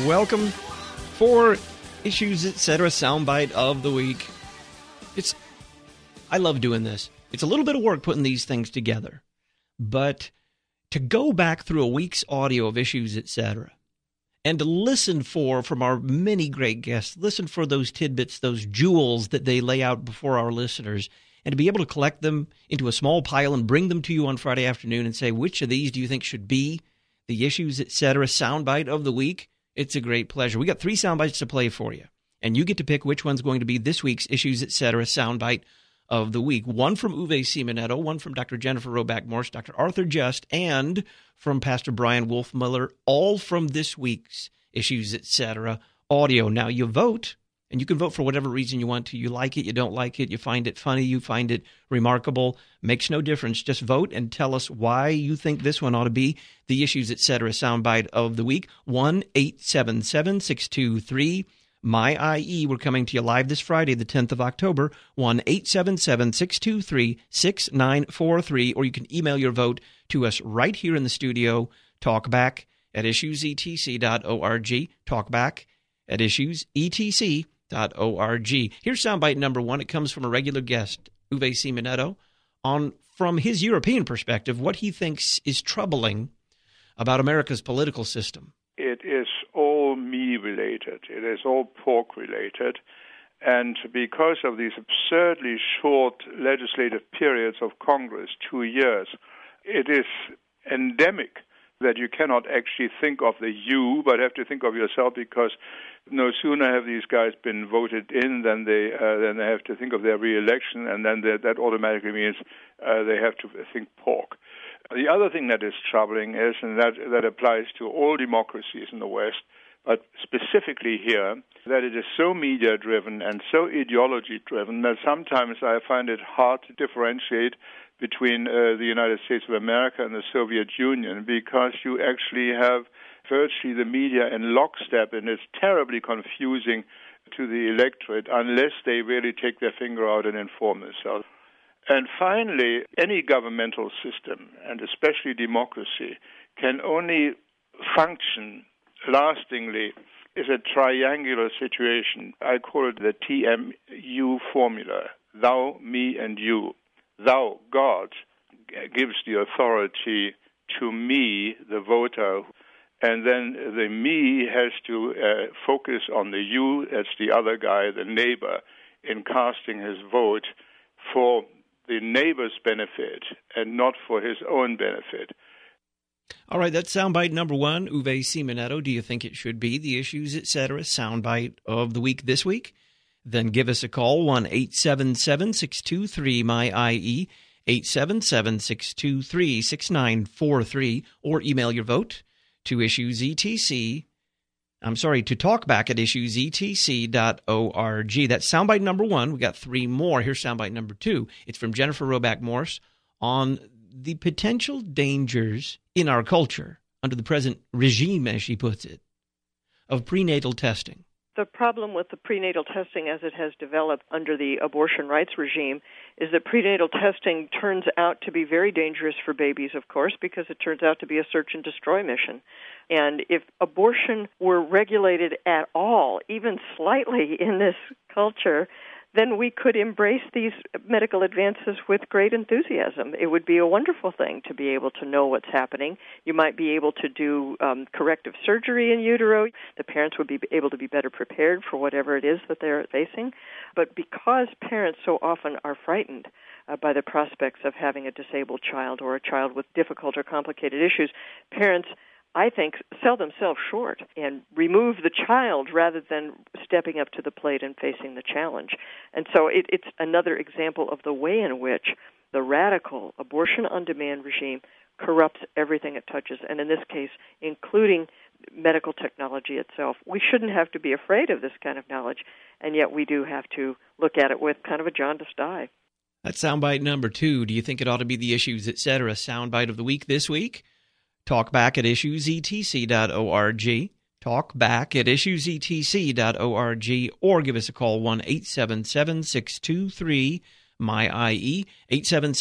welcome for Issues Etc. Soundbite of the Week. I love doing this. It's a little bit of work putting these things together, but to go back through a week's audio of Issues Etc. and to listen from our many great guests, listen for those tidbits, those jewels that they lay out before our listeners, and to be able to collect them into a small pile and bring them to you on Friday afternoon and say, which of these do you think should be the Issues Etc. soundbite of the week? It's a great pleasure. We got 3 soundbites to play for you, and you get to pick which one's going to be this week's Issues Etc. soundbite of the week. One from Uwe Simonetto, one from Dr. Jennifer Roback Morse, Dr. Arthur Just, and from Pastor Brian Wolfmuller, all from this week's Issues Etc. audio. Now, you vote, and you can vote for whatever reason you want to. You like it, you don't like it, you find it funny, you find it remarkable. Makes no difference. Just vote and tell us why you think this one ought to be the Issues Etc. soundbite of the week. 1-877-623-MY-IE. We're coming to you live this Friday, the 10th of October. 1-877-623-6943. Or you can email your vote to us right here in the studio. Talkback@issuesetc.org. Talkback@issuesetc.org. Here's soundbite number 1. It comes from a regular guest, Uwe Simonetto, from his European perspective, what he thinks is troubling about America's political system. It is all me-related. It is all pork-related. And because of these absurdly short legislative periods of Congress, 2 years, it is endemic that you cannot actually think of the you, but have to think of yourself, because no sooner have these guys been voted in than they have to think of their re-election, and then that automatically means they have to think pork. The other thing that is troubling is, and that applies to all democracies in the West, but specifically here, that it is so media-driven and so ideology-driven that sometimes I find it hard to differentiate between the United States of America and the Soviet Union, because you actually have virtually the media in lockstep, and it's terribly confusing to the electorate unless they really take their finger out and inform themselves. And finally, any governmental system, and especially democracy, can only function lastingly is a triangular situation. I call it the TMU formula: thou, me, and you. Thou, God, gives the authority to me, the voter, and then the me has to focus on the you, that's the other guy, the neighbor, in casting his vote for the neighbor's benefit and not for his own benefit. All right, that's soundbite number 1, Uwe Simonetto. Do you think it should be the Issues Etc. soundbite of the week this week? Then give us a call, 1-877-623-MY-IE, 877-623-6943, or email your vote to talkback@issuesetc.org. That's soundbite number 1. We got 3 more. Here's soundbite number 2. It's from Jennifer Roback Morse on the potential dangers in our culture under the present regime, as she puts it, of prenatal testing. The problem with the prenatal testing as it has developed under the abortion rights regime is that prenatal testing turns out to be very dangerous for babies, of course, because it turns out to be a search and destroy mission. And if abortion were regulated at all, even slightly in this culture, then we could embrace these medical advances with great enthusiasm. It would be a wonderful thing to be able to know what's happening. You might be able to do corrective surgery in utero. The parents would be able to be better prepared for whatever it is that they're facing. But because parents so often are frightened by the prospects of having a disabled child or a child with difficult or complicated issues, parents, I think, sell themselves short and remove the child rather than stepping up to the plate and facing the challenge. And so it's another example of the way in which the radical abortion-on-demand regime corrupts everything it touches, and in this case, including medical technology itself. We shouldn't have to be afraid of this kind of knowledge, and yet we do have to look at it with kind of a jaundiced eye. That's soundbite number 2. Do you think it ought to be the Issues Etc. soundbite of the week this week? Talkback@issuesetc.org. Talkback@issuesetc.org, or give us a call, 1-877-623-MY-IE,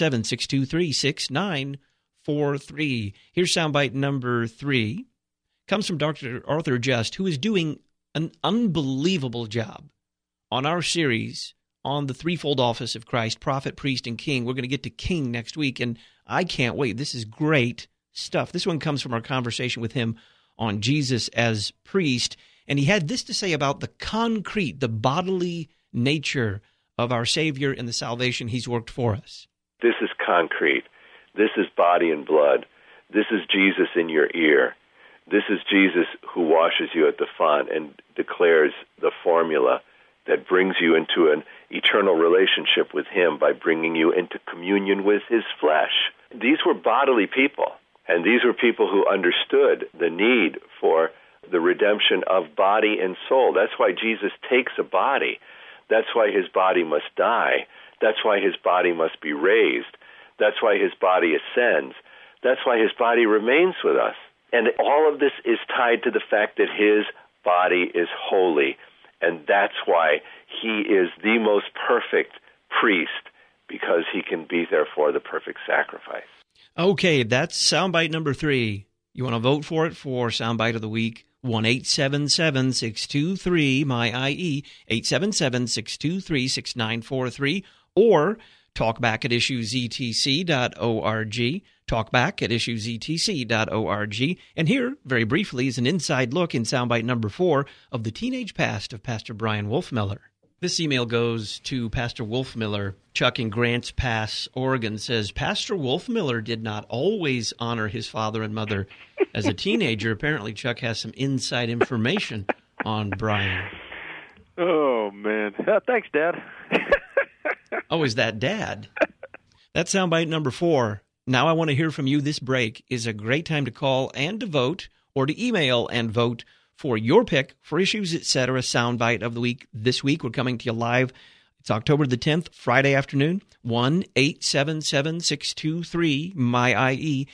877-623-6943. Here's soundbite number 3. comes from Dr. Arthur Just, who is doing an unbelievable job on our series on the threefold office of Christ, prophet, priest, and king. We're going to get to king next week, and I can't wait. This is great stuff. This one comes from our conversation with him on Jesus as priest, and he had this to say about the concrete, the bodily nature of our Savior and the salvation he's worked for us. This is concrete. This is body and blood. This is Jesus in your ear. This is Jesus who washes you at the font and declares the formula that brings you into an eternal relationship with him by bringing you into communion with his flesh. These were bodily people, and these were people who understood the need for the redemption of body and soul. That's why Jesus takes a body. That's why his body must die. That's why his body must be raised. That's why his body ascends. That's why his body remains with us. And all of this is tied to the fact that his body is holy. And that's why he is the most perfect priest, because he can be, therefore, the perfect sacrifice. Okay, that's soundbite number 3. You want to vote for it for Soundbite of the Week? 1-877-623-MY-IE, 877-623-6943, or talkback at issuesetc.org, talkback at issuesetc.org. And here, very briefly, is an inside look in soundbite number 4 of the teenage past of Pastor Brian Wolfmiller. This email goes to Pastor Wolfmiller. Chuck in Grants Pass, Oregon says, Pastor Wolfmiller did not always honor his father and mother as a teenager. Apparently, Chuck has some inside information on Brian. Oh, man. Thanks, Dad. Oh, is that Dad? That's soundbite number 4. Now I want to hear from you. This break is a great time to call and to vote, or to email and vote for your pick for Issues Etc. Soundbite of the Week. This week, we're coming to you live. It's October the 10th, Friday afternoon, 1-877-623-MY-IE,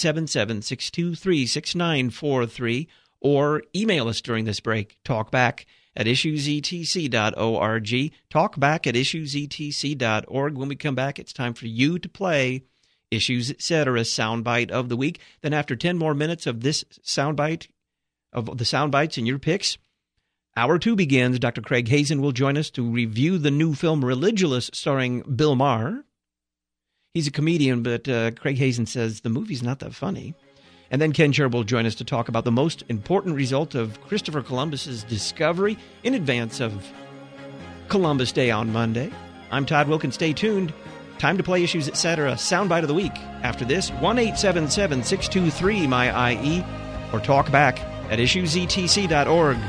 877-623-6943, or email us during this break, talkback at issuesetc.org, talkback at issuesetc.org. When we come back, it's time for you to play Issues Etc. Soundbite of the Week. Then after 10 more minutes of this soundbite, of the soundbites and your picks, Hour 2 begins. Dr. Craig Hazen will join us to review the new film Religulous, starring Bill Maher. He's a comedian, but Craig Hazen says the movie's not that funny. And then Ken Sherb will join us to talk about the most important result of Christopher Columbus's discovery in advance of Columbus Day on Monday. I'm Todd Wilkins. Stay tuned. Time to play Issues Etc. Soundbite of the Week. After this, 1-877-623-MY-IE, or talk back at issuesetc.org.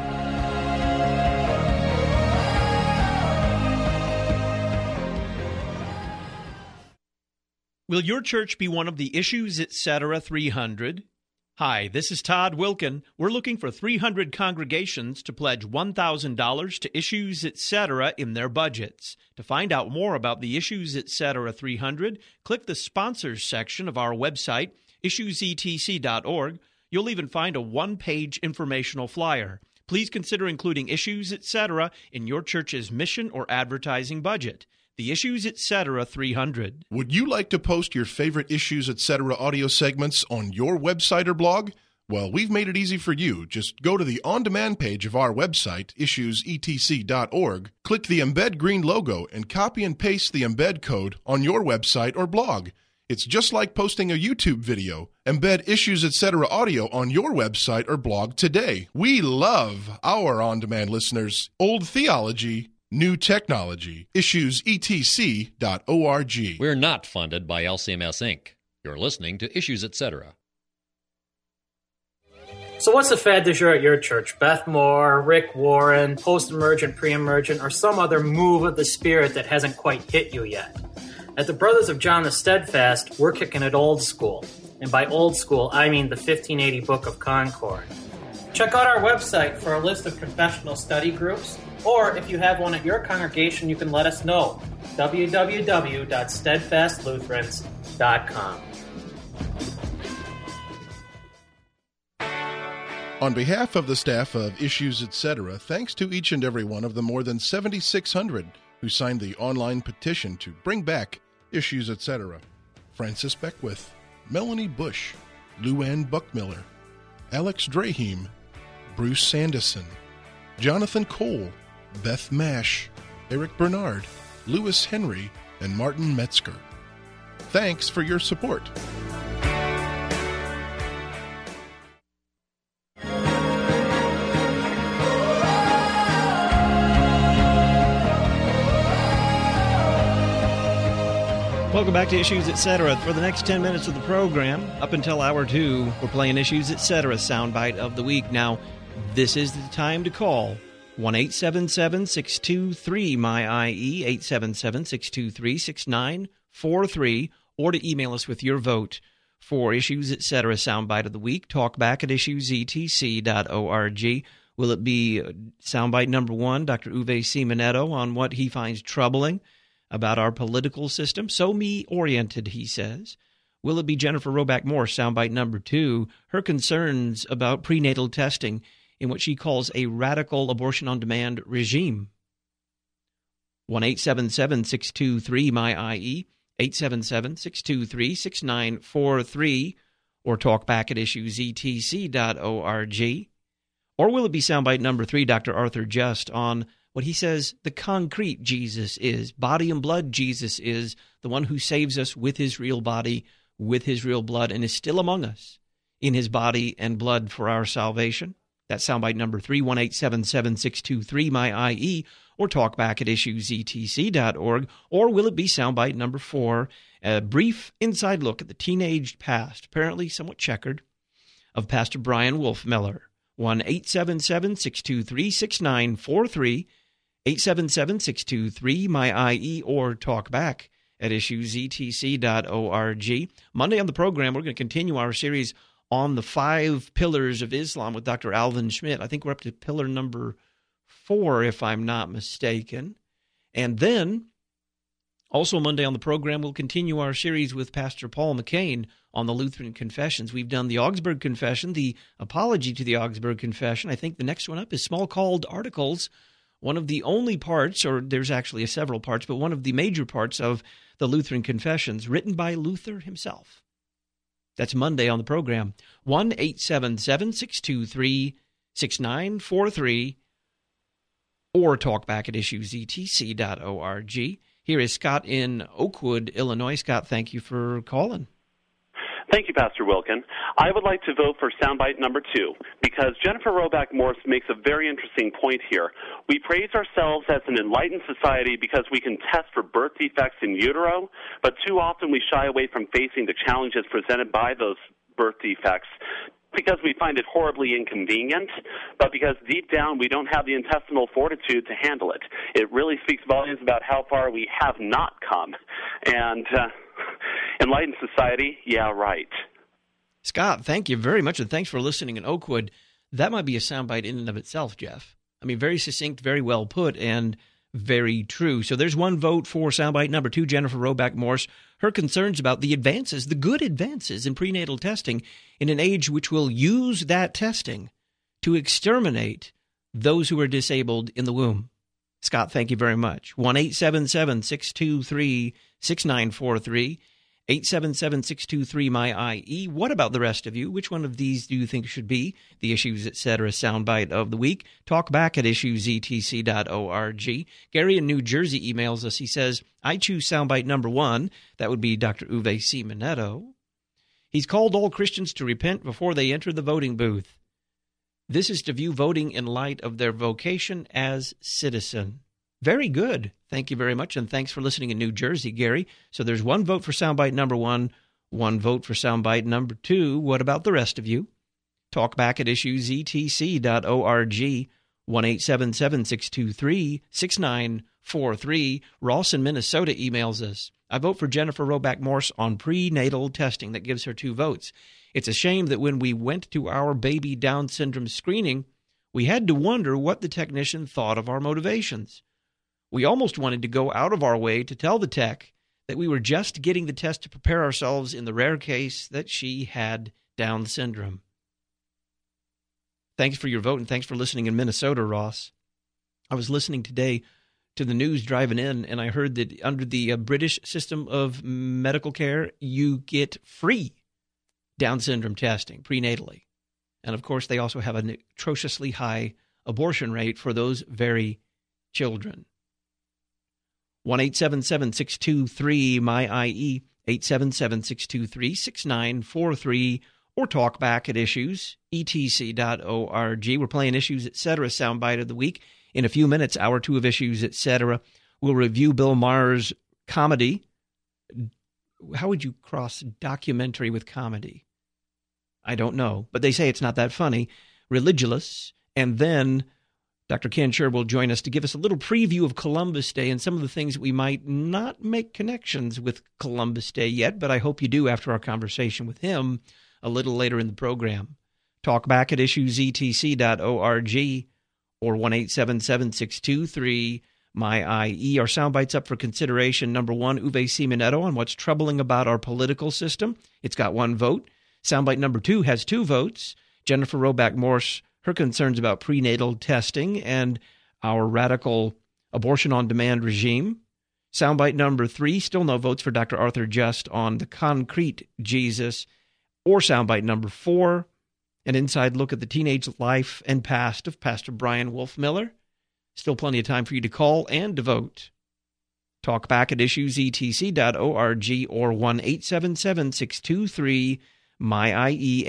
Will your church be one of the Issues Etc. 300? Hi, this is Todd Wilkin. We're looking for 300 congregations to pledge $1,000 to Issues Etc. in their budgets. To find out more about the Issues Etc. 300, click the Sponsors section of our website, issuesetc.org. You'll even find a one-page informational flyer. Please consider including Issues Etc. in your church's mission or advertising budget. The Issues Etc. 300. Would you like to post your favorite Issues Etc. audio segments on your website or blog? Well, we've made it easy for you. Just go to the on-demand page of our website, issuesetc.org, click the Embed Green logo, and copy and paste the embed code on your website or blog. It's just like posting a YouTube video. Embed Issues Etc. audio on your website or blog today. We love our on-demand listeners. Old theology, new technology. IssuesETC.org. We're not funded by LCMS, Inc. You're listening to Issues Etc. So what's the fad du jour at your church? Beth Moore, Rick Warren, post-emergent, pre-emergent, or some other move of the Spirit that hasn't quite hit you yet? At the Brothers of John the Steadfast, we're kicking it old school. And by old school, I mean the 1580 Book of Concord. Check out our website for a list of confessional study groups, or if you have one at your congregation, you can let us know. www.steadfastlutherans.com. On behalf of the staff of Issues Etc., thanks to each and every one of the more than 7,600 who signed the online petition to bring back Issues Etc. Francis Beckwith, Melanie Bush, Lou Ann Buckmiller, Alex Drahim, Bruce Sanderson, Jonathan Cole, Beth Mash, Eric Bernard, Lewis Henry, and Martin Metzger. Thanks for your support. Welcome back to Issues Etc. For the next 10 minutes of the program, up until hour 2, we're playing Issues Etc. soundbite of the week. Now, this is the time to call 1-877-623-MY-IE, 877-623-6943, or to email us with your vote for Issues Etc. soundbite of the week. Talk back at issuesetc.org. Will it be soundbite number 1, Dr. Uwe Simonetto, on what he finds troubling about our political system? So me-oriented, he says. Will it be Jennifer Roback Morse, soundbite number 2, her concerns about prenatal testing in what she calls a radical abortion-on-demand regime? 1-877-623-MY-IE, 877-623-6943, or talk back at issuesetc.org. Or will it be soundbite number 3, Dr. Arthur Just, on what he says the concrete Jesus is, body and blood Jesus is, the one who saves us with his real body, with his real blood, and is still among us in his body and blood for our salvation? That's soundbite number 3, 1-877-623-MY-IE, or talk back at issuesetc.org. Or will it be soundbite number 4, a brief inside look at the teenage past, apparently somewhat checkered, of Pastor Brian Wolfmiller? 1-877-623-6943, 877-623-MY-IE, or talk back at issuesetc.org. Monday on the program, we're going to continue our series on the 5 pillars of Islam with Dr. Alvin Schmidt. I think we're up to pillar number 4, if I'm not mistaken. And then, also Monday on the program, we'll continue our series with Pastor Paul McCain on the Lutheran Confessions. We've done the Augsburg Confession, the apology to the Augsburg Confession. I think the next one up is Small-Called Articles, one of the only parts, or there's actually several parts, but one of the major parts of the Lutheran Confessions, written by Luther himself. That's Monday on the program. 1-877-623-6943, or talk back at issuesetc.org. Here is Scott in Oakwood, Illinois. Scott, thank you for calling. Thank you, Pastor Wilkin. I would like to vote for soundbite number 2 because Jennifer Roback Morse makes a very interesting point here. We praise ourselves as an enlightened society because we can test for birth defects in utero, but too often we shy away from facing the challenges presented by those birth defects because we find it horribly inconvenient, but because deep down we don't have the intestinal fortitude to handle it. It really speaks volumes about how far we have not come. And enlightened society, yeah, right. Scott, thank you very much, and thanks for listening in Oakwood. That might be a soundbite in and of itself, Jeff. I mean, very succinct, very well put, and very true. So there's one vote for soundbite number 2, Jennifer Roback Morse. Her concerns about the advances, the good advances in prenatal testing in an age which will use that testing to exterminate those who are disabled in the womb. Scott, thank you very much. 1-877-623-6943, 877-623-MY-IE. What about the rest of you? Which one of these do you think should be the Issues Etc. soundbite of the week? Talk back at issuesetc.org. Gary in New Jersey emails us. He says, I choose soundbite number 1. That would be Dr. Uwe Simonetto. He's called all Christians to repent before they enter the voting booth. This is to view voting in light of their vocation as citizen. Very good. Thank you very much, and thanks for listening in New Jersey, Gary. So there's one vote for soundbite number 1, one vote for soundbite number 2. What about the rest of you? Talk back at issuesetc.org, 1-877-623-6943. Ross in Minnesota emails us. I vote for Jennifer Roback Morse on prenatal testing. That gives her 2 votes. It's a shame that when we went to our baby Down syndrome screening, we had to wonder what the technician thought of our motivations. We almost wanted to go out of our way to tell the tech that we were just getting the test to prepare ourselves in the rare case that she had Down syndrome. Thanks for your vote, and thanks for listening in Minnesota, Ross. I was listening today to the news driving in, and I heard that under the British system of medical care, you get free Down syndrome testing prenatally. And, of course, they also have an atrociously high abortion rate for those very children. 1-877-623-MY-IE, 877-623-6943, or talk back at issues, etc.org. We're playing Issues, Etc. Soundbite of the Week. In a few minutes, Hour 2 of Issues, Etc. We'll review Bill Maher's comedy. How would you cross documentary with comedy? I don't know, but they say it's not that funny. Religulous. And then Dr. Ken Sher will join us to give us a little preview of Columbus Day and some of the things that we might not make connections with Columbus Day yet, but I hope you do after our conversation with him a little later in the program. Talk back at issuesetc.org or 1-877-623-MY-IE. Our soundbite's up for consideration. Number 1, Uwe Simonetto on what's troubling about our political system. It's got 1 vote. Soundbite number 2 has 2 votes. Jennifer Roback Morse, her concerns about prenatal testing and our radical abortion-on-demand regime. Soundbite number 3, still no votes for Dr. Arthur Just on the concrete Jesus. Or soundbite number 4, an inside look at the teenage life and past of Pastor Brian Wolfmiller. Still plenty of time for you to call and to vote. Talk back at issuesetc.org or 1-877-623-MY-IE,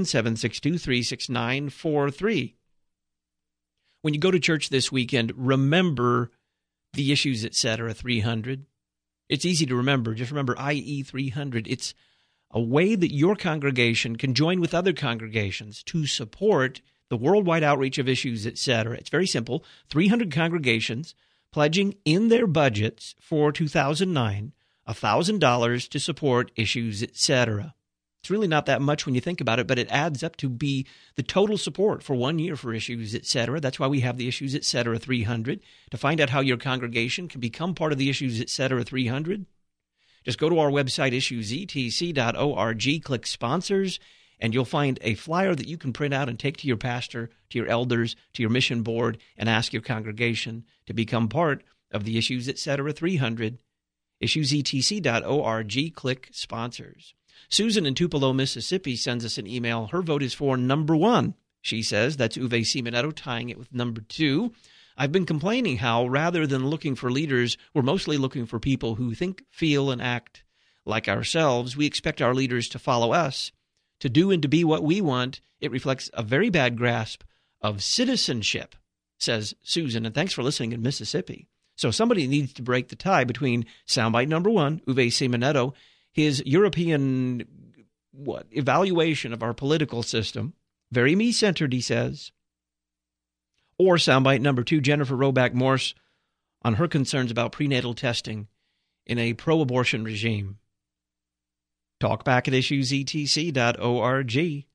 877-623-6943. When you go to church this weekend, remember the Issues, Etc. 300. It's easy to remember. Just remember IE 300. It's a way that your congregation can join with other congregations to support the worldwide outreach of Issues, Etc. It's very simple. 300 congregations pledging in their budgets for 2009 $1,000 to support Issues, Etc. It's really not that much when you think about it, but it adds up to be the total support for 1 year for Issues, Etc. That's why we have the Issues, Etc. 300. To find out how your congregation can become part of the Issues, Etc. 300, just go to our website, issuesetc.org, click Sponsors, and you'll find a flyer that you can print out and take to your pastor, to your elders, to your mission board, and ask your congregation to become part of the Issues, Etc. 300. Issuesetc.org, click Sponsors. Susan in Tupelo, Mississippi sends us an email. Her vote is for number 1. She says, that's Uwe Simonetto, tying it with number 2. I've been complaining how, rather than looking for leaders, we're mostly looking for people who think, feel, and act like ourselves. We expect our leaders to follow us, to do and to be what we want. It reflects a very bad grasp of citizenship, says Susan. And thanks for listening in Mississippi. So somebody needs to break the tie between soundbite number 1, Uwe Simonetto, his European evaluation of our political system, very me-centered, he says, or soundbite number 2, Jennifer Roback Morse on her concerns about prenatal testing in a pro-abortion regime. Talk back at issuesetc.org,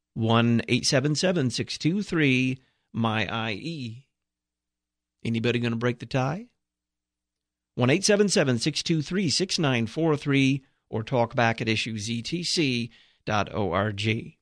1-877-623-MY-IE. Anybody going to break the tie? 1-877-623-6943 or talk back at issuesetc.org.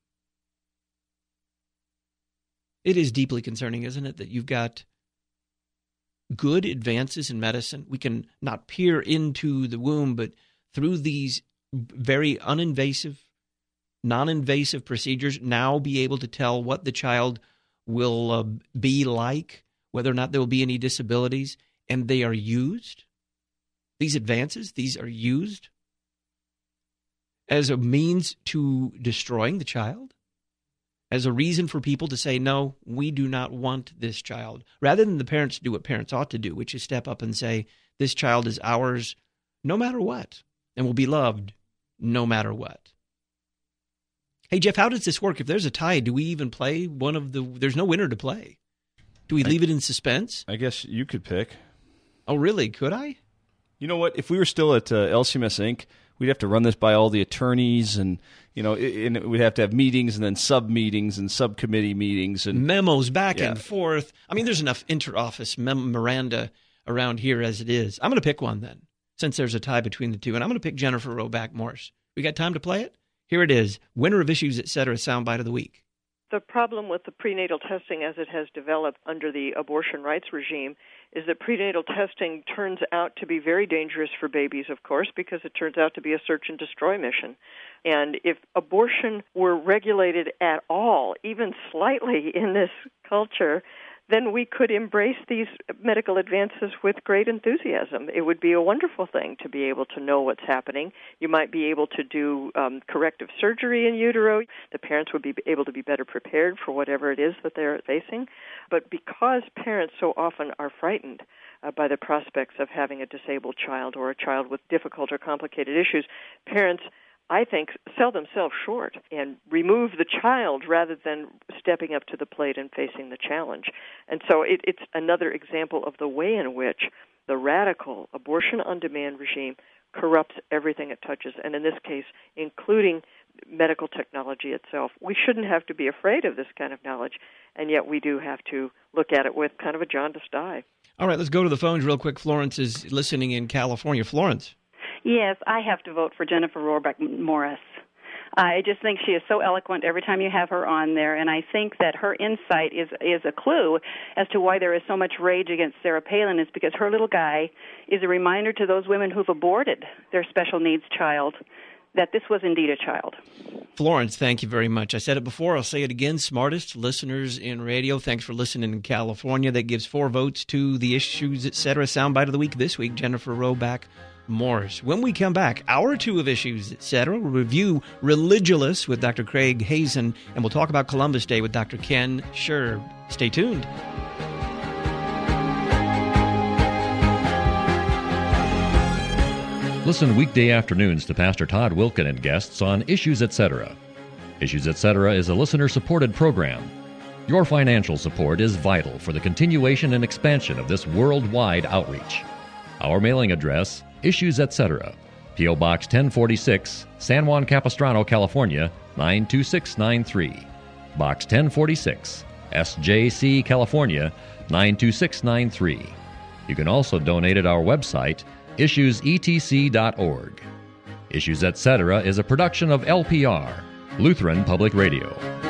It is deeply concerning, isn't it, that you've got good advances in medicine. We can not peer into the womb, but through these very non-invasive procedures, now be able to tell what the child will be like, whether or not there will be any disabilities, and they are used. These advances, these are used as a means to destroying the child, as a reason for people to say, no, we do not want this child, rather than the parents do what parents ought to do, which is step up and say, this child is ours no matter what, and will be loved no matter what. Hey, Jeff, how does this work? If there's a tie, do we even play one of the – there's no winner to play. Do we leave it in suspense? I guess you could pick. Oh, really? Could I? You know what? If we were still at LCMS Inc., we'd have to run this by all the attorneys, and and we'd have to have meetings and then sub-meetings and subcommittee meetings. And memos back and forth. I mean, there's enough inter-office memoranda around here as it is. I'm going to pick one then, since there's a tie between the two, and I'm going to pick Jennifer Roback Morse. We got time to play it? Here it is. Winner of Issues, Etc. Soundbite of the Week. The problem with the prenatal testing as it has developed under the abortion rights regime is that prenatal testing turns out to be very dangerous for babies, of course, because it turns out to be a search and destroy mission. And if abortion were regulated at all, even slightly in this culture, then we could embrace these medical advances with great enthusiasm. It would be a wonderful thing to be able to know what's happening. You might be able to do corrective surgery in utero. The parents would be able to be better prepared for whatever it is that they're facing. But because parents so often are frightened by the prospects of having a disabled child or a child with difficult or complicated issues, parents, I think, sell themselves short and remove the child rather than stepping up to the plate and facing the challenge. And so it's another example of the way in which the radical abortion-on-demand regime corrupts everything it touches, and in this case, including medical technology itself. We shouldn't have to be afraid of this kind of knowledge, and yet we do have to look at it with kind of a jaundiced eye. All right, let's go to the phones real quick. Florence is listening in California. Florence. Yes, I have to vote for Jennifer Rohrbeck Morris. I just think she is so eloquent every time you have her on there, and I think that her insight is a clue as to why there is so much rage against Sarah Palin, is because her little guy is a reminder to those women who've aborted their special needs child that this was indeed a child. Florence, thank you very much. I said it before, I'll say it again. Smartest listeners in radio. Thanks for listening in California. That gives 4 votes to the Issues, Etc. Soundbite of the Week this week, Jennifer Rohrbeck Morris. When we come back, hour 2 of Issues, Etc. We'll review Religulous with Dr. Craig Hazen, and we'll talk about Columbus Day with Dr. Ken Scherb. Stay tuned. Listen weekday afternoons to Pastor Todd Wilken and guests on Issues, Etc. Issues, Etc. is a listener-supported program. Your financial support is vital for the continuation and expansion of this worldwide outreach. Our mailing address, Issues, Etc., P.O. Box 1046, San Juan Capistrano, California, 92693. Box 1046, SJC, California, 92693. You can also donate at our website, issuesetc.org. Issues, Etc. is a production of LPR, Lutheran Public Radio.